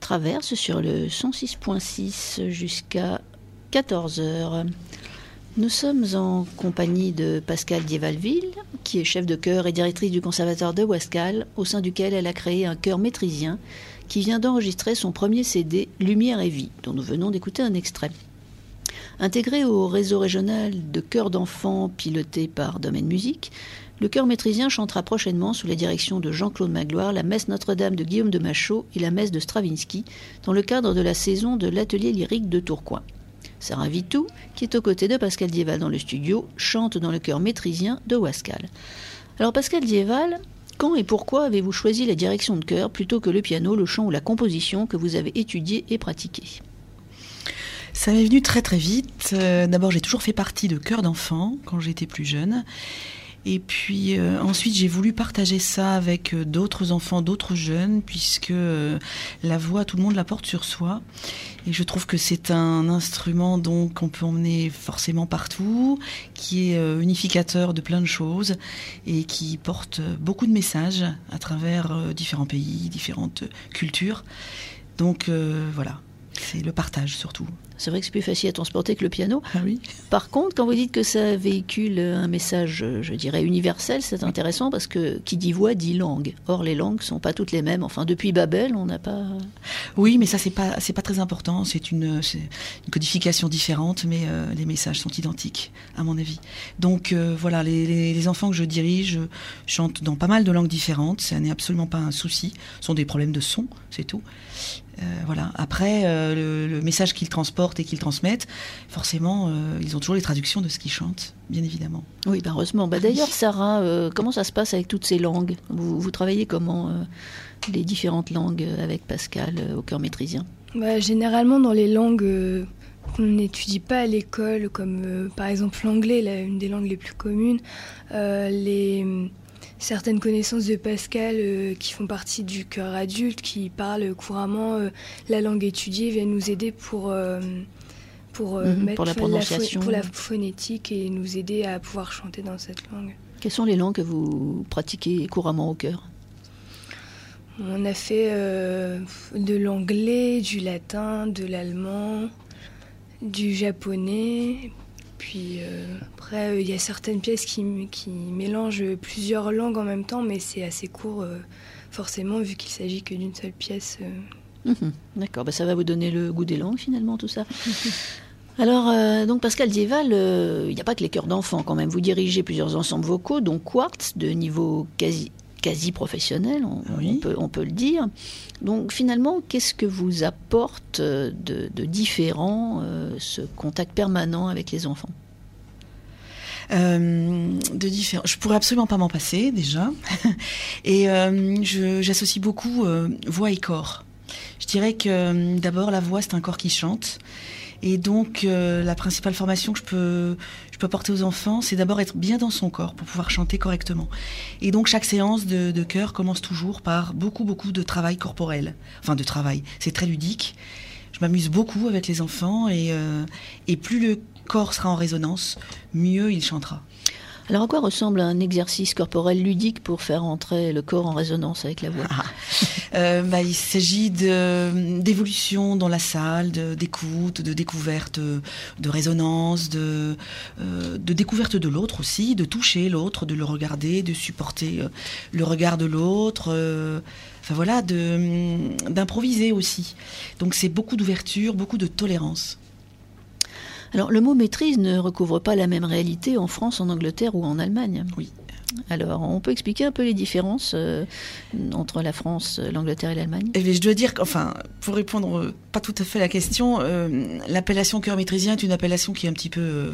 Traverse sur le 106.6 jusqu'à 14h. Nous sommes en compagnie de Pascale Dievalville, qui est chef de chœur et directrice du Conservatoire de Wascal, au sein duquel elle a créé un chœur métrisien qui vient d'enregistrer son premier CD « Lumière et vie », dont nous venons d'écouter un extrait. Intégré au réseau régional de chœurs d'enfants piloté par Domaine Musique, le chœur métrisien chantera prochainement sous la direction de Jean-Claude Magloire la messe Notre-Dame de Guillaume de Machaut et la messe de Stravinsky dans le cadre de la saison de l'atelier lyrique de Tourcoing. Sarah Vitou, qui est aux côtés de Pascale Dieval dans le studio, chante dans le chœur métrisien de Wascal. Alors Pascale Dieval, quand et pourquoi avez-vous choisi la direction de chœur plutôt que le piano, le chant ou la composition que vous avez étudié et pratiqué ? Ça m'est venu très très vite. D'abord, j'ai toujours fait partie de chœurs d'enfants quand j'étais plus jeune. Et puis ensuite, j'ai voulu partager ça avec d'autres enfants, d'autres jeunes, puisque la voix, tout le monde la porte sur soi. Et je trouve que c'est un instrument donc qu'on peut emmener forcément partout, qui est unificateur de plein de choses et qui porte beaucoup de messages à travers différents pays, différentes cultures. Donc voilà, c'est le partage surtout. C'est vrai que c'est plus facile à transporter que le piano. Ah oui. Par contre, quand vous dites que ça véhicule un message, je dirais, universel, c'est intéressant parce que qui dit voix dit langue. Or, les langues ne sont pas toutes les mêmes. Enfin, depuis Babel, on n'a pas... Oui, mais ça, c'est pas très important. C'est une codification différente, mais les messages sont identiques, à mon avis. Donc, voilà, les enfants que je dirige chantent dans pas mal de langues différentes. Ça n'est absolument pas un souci. Ce sont des problèmes de son, c'est tout. Voilà. Après, le message qu'ils transportent et qu'ils transmettent, forcément, ils ont toujours les traductions de ce qu'ils chantent, bien évidemment. Oui, heureusement. D'ailleurs, Sarah, comment ça se passe avec toutes ces langues ? Vous travaillez comment les différentes langues avec Pascale au chœur métrisien ? Généralement, dans les langues qu'on n'étudie pas à l'école, comme par exemple l'anglais, une des langues les plus communes, certaines connaissances de Pascale qui font partie du chœur adulte, qui parlent couramment la langue étudiée, viennent nous aider pour la prononciation, pour la phonétique et nous aider à pouvoir chanter dans cette langue. Quelles sont les langues que vous pratiquez couramment au chœur ? On a fait de l'anglais, du latin, de l'allemand, du japonais. Puis après, il y a certaines pièces qui mélangent plusieurs langues en même temps, mais c'est assez court, forcément, vu qu'il ne s'agit que d'une seule pièce. D'accord, ça va vous donner le goût des langues, finalement, tout ça. Alors, donc Pascale Dieval, il n'y a pas que les chœurs d'enfants, quand même. Vous dirigez plusieurs ensembles vocaux, dont Quartz, de niveau quasi professionnel, on peut le dire. Donc finalement, qu'est-ce que vous apporte de différent ce contact permanent avec les enfants ? De différents. Je pourrais absolument pas m'en passer déjà. Et j'associe beaucoup voix et corps. Je dirais que d'abord la voix, c'est un corps qui chante. Et donc la principale formation que je peux apporter aux enfants, c'est d'abord être bien dans son corps pour pouvoir chanter correctement. Et donc chaque séance de chœur commence toujours par beaucoup de travail corporel. Enfin de travail, c'est très ludique. Je m'amuse beaucoup avec les enfants et plus le corps sera en résonance, mieux il chantera. Alors à quoi ressemble un exercice corporel ludique pour faire entrer le corps en résonance avec la voix ? Il s'agit d'évolution dans la salle, d'écoute, de découverte, de résonance, de découverte de l'autre aussi, de toucher l'autre, de le regarder, de supporter le regard de l'autre. D'improviser aussi. Donc c'est beaucoup d'ouverture, beaucoup de tolérance. Alors, le mot maîtrise ne recouvre pas la même réalité en France, en Angleterre ou en Allemagne. Oui. Alors, on peut expliquer un peu les différences entre la France, l'Angleterre et l'Allemagne ? Eh bien, je dois dire pour répondre pas tout à fait à la question, l'appellation chœur métrisien est une appellation qui est un petit peu,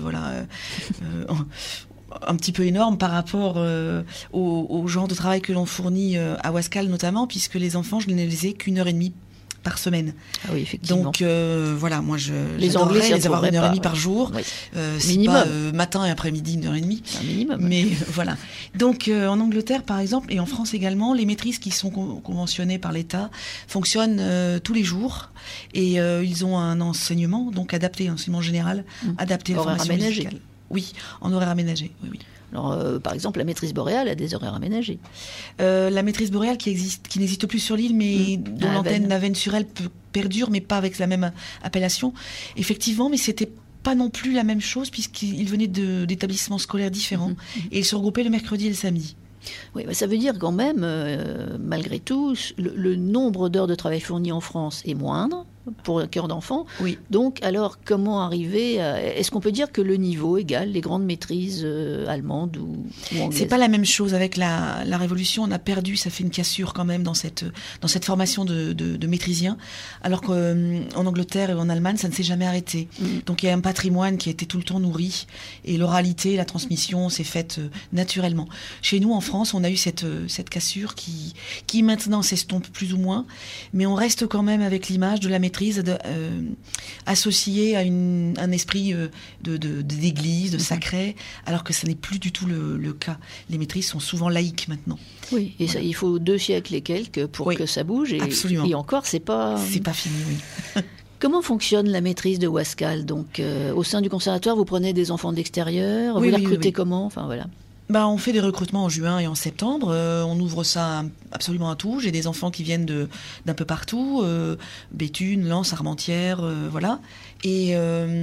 un petit peu énorme par rapport au genre de travail que l'on fournit à Wascal notamment, puisque les enfants, je ne les ai qu'1h30 par semaine. Ah oui, effectivement. Donc moi les Anglais les avoir 1h30 par jour. Oui. C'est minimum. Pas matin et après-midi 1h30. C'est un minimum. Mais voilà. Donc en Angleterre par exemple et en France également, les maîtrises qui sont conventionnées par l'État fonctionnent tous les jours et ils ont un enseignement donc adapté, un enseignement général adapté à la formation musicale. Oui, en horaire aménagé, oui. Alors, par exemple, la maîtrise boréale a des horaires aménagés. La maîtrise boréale qui n'existe plus sur l'île, mais dont l'antenne Navennes-sur-Elle perdure, mais pas avec la même appellation. Effectivement, mais c'était pas non plus la même chose, puisqu'ils venaient d'établissements scolaires différents, et ils se regroupaient le mercredi et le samedi. Oui, mais ça veut dire quand même, malgré tout, le nombre d'heures de travail fournies en France est moindre pour un chœur d'enfant. Oui. Donc, alors, comment arriver est-ce qu'on peut dire que le niveau égale les grandes maîtrises allemandes ou anglaises ? C'est pas la même chose. Avec la Révolution, on a perdu, ça fait une cassure quand même dans cette formation de maîtrisiens, alors qu'en Angleterre et en Allemagne, ça ne s'est jamais arrêté. Donc, il y a un patrimoine qui a été tout le temps nourri, et l'oralité, la transmission s'est faite naturellement. Chez nous, en France, on a eu cette cassure qui maintenant s'estompe plus ou moins, mais on reste quand même avec l'image de la maîtrise associée à un esprit d'église, de sacré, alors que ça n'est plus du tout le cas. Les maîtrises sont souvent laïques maintenant. Oui, et ça, il faut 2 siècles et quelques pour que ça bouge. Absolument. Et encore, c'est pas fini, oui. Comment fonctionne la maîtrise de Wascal ? Donc, au sein du conservatoire, vous prenez des enfants d'extérieur, vous les recrutez comment ? Enfin, voilà. On fait des recrutements en juin et en septembre. On ouvre ça absolument à tout. J'ai des enfants qui viennent d'un peu partout, Béthune, Lens, Armentières, voilà. Et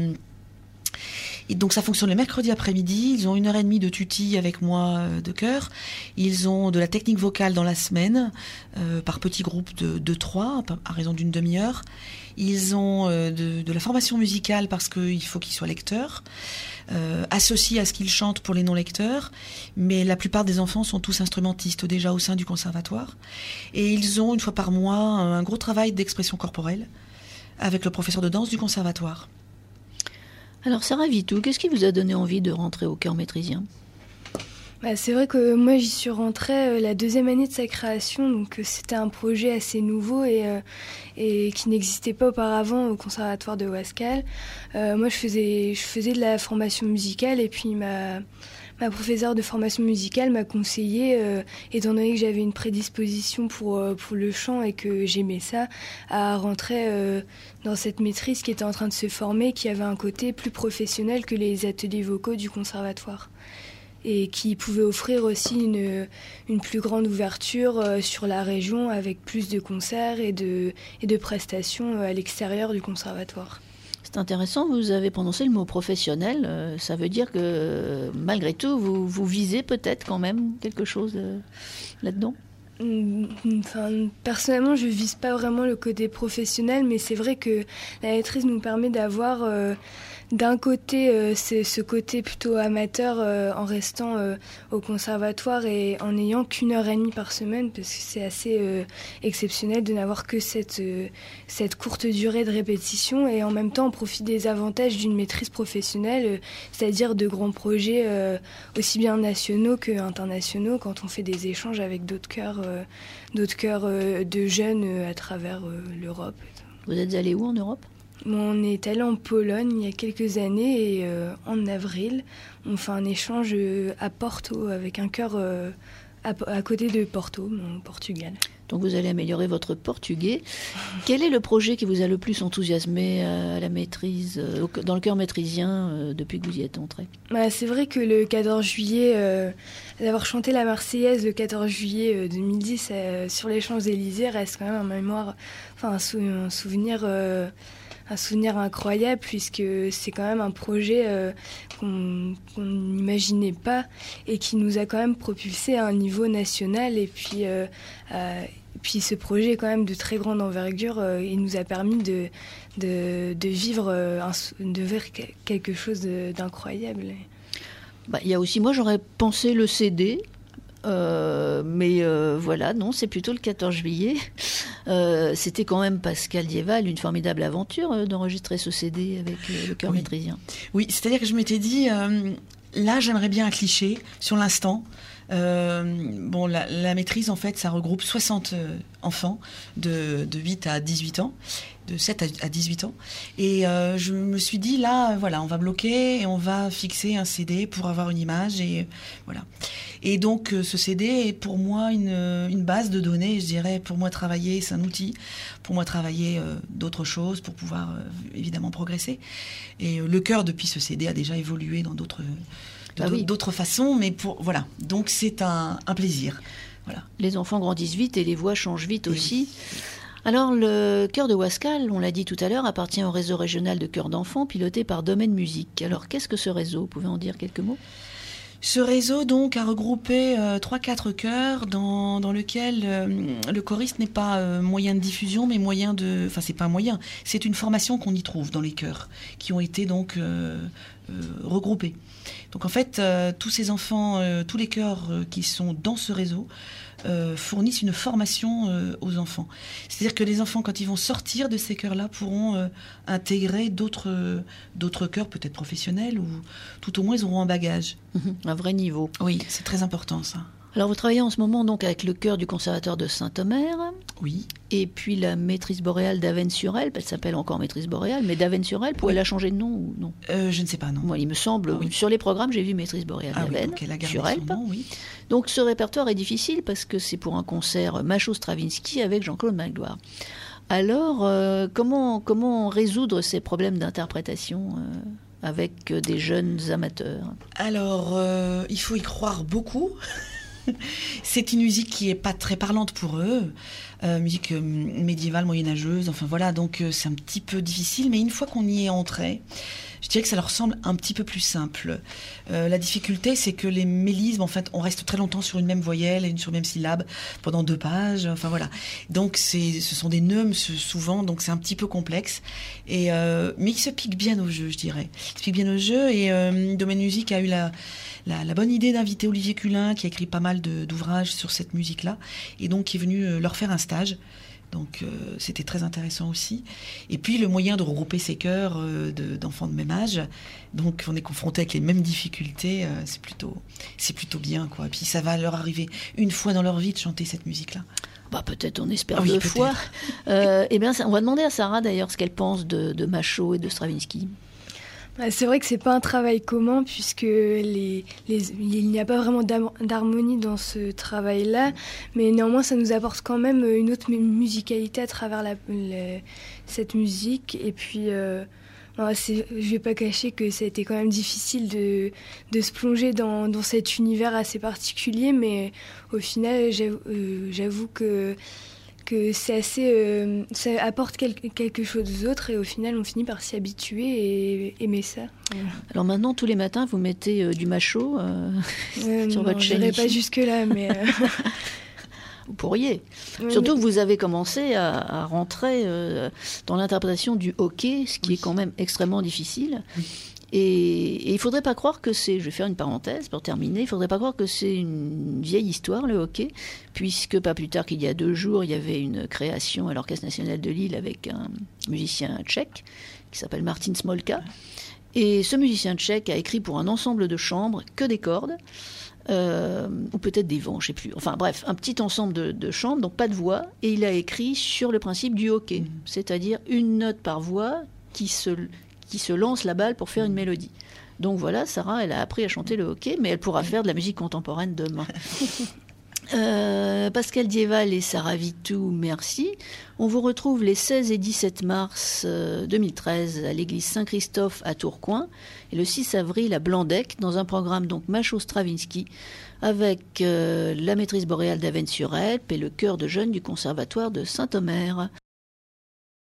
donc ça fonctionne le mercredi après-midi. Ils ont 1h30 de tuti avec moi de chœur. Ils ont de la technique vocale dans la semaine, par petits groupes de 3, à raison d'une demi-heure. Ils ont de la formation musicale parce qu'il faut qu'ils soient lecteurs, associés à ce qu'ils chantent pour les non-lecteurs. Mais la plupart des enfants sont tous instrumentistes déjà au sein du conservatoire. Et ils ont, une fois par mois, un gros travail d'expression corporelle avec le professeur de danse du conservatoire. Alors Sarah Vitou, qu'est-ce qui vous a donné envie de rentrer au chœur maîtrisien ? C'est vrai que moi j'y suis rentrée la 2e année de sa création, donc c'était un projet assez nouveau et qui n'existait pas auparavant au conservatoire de Wascal. Moi je faisais de la formation musicale, et puis ma professeure de formation musicale m'a conseillé, étant donné que j'avais une prédisposition pour le chant et que j'aimais ça, à rentrer dans cette maîtrise qui était en train de se former, qui avait un côté plus professionnel que les ateliers vocaux du conservatoire, et qui pouvait offrir aussi une plus grande ouverture sur la région, avec plus de concerts et de prestations à l'extérieur du conservatoire. C'est intéressant, vous avez prononcé le mot professionnel. Ça veut dire que malgré tout, vous visez peut-être quand même quelque chose là-dedans ? Personnellement, je ne vise pas vraiment le côté professionnel, mais c'est vrai que la maîtrise nous permet d'avoir d'un côté ce côté plutôt amateur en restant au conservatoire et en n'ayant qu'1h30 par semaine, parce que c'est assez exceptionnel de n'avoir que cette courte durée de répétition, et en même temps on profite des avantages d'une maîtrise professionnelle, c'est-à-dire de grands projets aussi bien nationaux que internationaux, quand on fait des échanges avec d'autres chœurs de jeunes à travers l'Europe. Vous êtes allé où en Europe ? On est allé en Pologne il y a quelques années, et en avril, on fait un échange à Porto, avec un chœur à côté de Porto, au Portugal. Donc vous allez améliorer votre portugais. Quel est le projet qui vous a le plus enthousiasmé à la maîtrise, dans le chœur maîtrisien, depuis que vous y êtes entré ? C'est vrai que le 14 juillet, d'avoir chanté la Marseillaise le 14 juillet 2010 sur les Champs-Élysées reste quand même en mémoire, un souvenir incroyable, puisque c'est quand même un projet qu'on n'imaginait pas et qui nous a quand même propulsé à un niveau national. Et puis ce projet est quand même de très grande envergure. Il nous a permis de vivre quelque chose d'incroyable. Il y a aussi, moi j'aurais pensé le CD. Mais voilà, non, c'est plutôt le 14 juillet. C'était quand même, Pascal Dieval, une formidable aventure d'enregistrer ce CD avec le chœur maîtrisien. Oui, c'est-à-dire que je m'étais dit, là j'aimerais bien un cliché sur l'instant, Bon, la maîtrise, en fait, ça regroupe 60 enfants de 8 à 18 ans, de 7 à 18 ans. Et je me suis dit, là, voilà, on va bloquer et on va fixer un CD pour avoir une image. Et voilà. Et donc, ce CD est pour moi une base de données, je dirais. Pour moi, travailler, c'est un outil. Pour moi, travailler d'autres choses pour pouvoir, évidemment, progresser. Et le chœur, depuis ce CD, a déjà évolué dans d'autres façons, mais voilà. Donc c'est un plaisir. Voilà. Les enfants grandissent vite et les voix changent vite aussi. Alors le chœur de Wascal, on l'a dit tout à l'heure, appartient au réseau régional de chœurs d'enfants piloté par Domaine Musique. Alors qu'est-ce que ce réseau ? Vous pouvez en dire quelques mots ? Ce réseau donc a regroupé 3-4 chœurs dans lequel le choriste n'est pas moyen de diffusion, mais moyen de... Enfin, c'est pas un moyen, c'est une formation qu'on y trouve dans les chœurs, qui ont été donc regroupés. Donc en fait, tous ces enfants, tous les chœurs qui sont dans ce réseau fournissent une formation aux enfants. C'est-à-dire que les enfants, quand ils vont sortir de ces chœurs-là, pourront intégrer d'autres chœurs, peut-être professionnels, ou tout au moins ils auront un bagage. Un vrai niveau. Oui, c'est très important ça. Alors vous travaillez en ce moment donc avec le chœur du conservatoire de Saint-Omer. Oui. Et puis la maîtrise boréale d'Avesnes-sur-Helpe, elle s'appelle encore maîtrise boréale, mais d'Avesnes-sur-Helpe, elle a changé de nom ou non ? Je ne sais pas, non. Moi, il me semble, sur les programmes, j'ai vu maîtrise boréale d'Avesnes-sur-Helpe. Oui. Donc ce répertoire est difficile parce que c'est pour un concert Machaut-Stravinsky avec Jean-Claude Magloire. Alors, comment résoudre ces problèmes d'interprétation avec des jeunes amateurs ? Alors, il faut y croire beaucoup. C'est une musique qui est pas très parlante pour eux, musique médiévale, moyenâgeuse, enfin voilà, donc c'est un petit peu difficile, mais une fois qu'on y est entré, je dirais que ça leur semble un petit peu plus simple. La difficulté, c'est que les mélismes, en fait, on reste très longtemps sur une même voyelle et sur une même syllabe pendant 2 pages, enfin voilà. Donc ce sont des neumes souvent, donc c'est un petit peu complexe, mais ils se piquent bien au jeu, je dirais. Ils se piquent bien au jeu, et Domaine Musique a eu la bonne idée d'inviter Olivier Culin, qui a écrit pas mal d'ouvrages sur cette musique-là, et donc qui est venu leur faire un stage. Donc c'était très intéressant aussi. Et puis le moyen de regrouper ces chœurs d'enfants de même âge, donc on est confronté avec les mêmes difficultés, c'est plutôt bien, quoi. Et puis ça va leur arriver une fois dans leur vie de chanter cette musique-là. Bah, peut-être, on espère 2 fois. Eh bien, on va demander à Sarah d'ailleurs ce qu'elle pense de Machaut et de Stravinsky. C'est vrai que c'est pas un travail commun puisque il n'y a pas vraiment d'harmonie dans ce travail-là, mais néanmoins ça nous apporte quand même une autre musicalité à travers cette musique. Et puis je vais pas cacher que ça a été quand même difficile de se plonger dans cet univers assez particulier, mais au final j'avoue que c'est assez, ça apporte quelque chose d'autre, et au final on finit par s'y habituer et aimer ça. Voilà. Alors maintenant, tous les matins, vous mettez du Machaut sur votre chaîne. Je n'irai pas jusque-là, mais... Vous pourriez. Surtout que vous avez commencé à rentrer dans l'interprétation du hockey, ce qui est quand même extrêmement difficile. Oui. Et il ne faudrait pas croire que c'est, je vais faire une parenthèse pour terminer, il ne faudrait pas croire que c'est une vieille histoire, le hockey, puisque pas plus tard qu'il y a 2 jours, il y avait une création à l'Orchestre national de Lille avec un musicien tchèque qui s'appelle Martin Smolka. Et ce musicien tchèque a écrit pour un ensemble de chambres que des cordes, ou peut-être des vents, je ne sais plus. Enfin bref, un petit ensemble de chambres, donc pas de voix, et il a écrit sur le principe du hockey, c'est-à-dire une note par voix qui se lance la balle pour faire une mélodie. Donc voilà, Sarah, elle a appris à chanter le hockey, mais elle pourra faire de la musique contemporaine demain. Pascal Dieval et Sarah Vitou, merci. On vous retrouve les 16 et 17 mars 2013 à l'église Saint-Christophe à Tourcoing et le 6 avril à Blandec dans un programme donc Machaut-Stravinsky avec la maîtrise boréale d'Avesnes-sur-Helpe et le chœur de jeunes du conservatoire de Saint-Omer.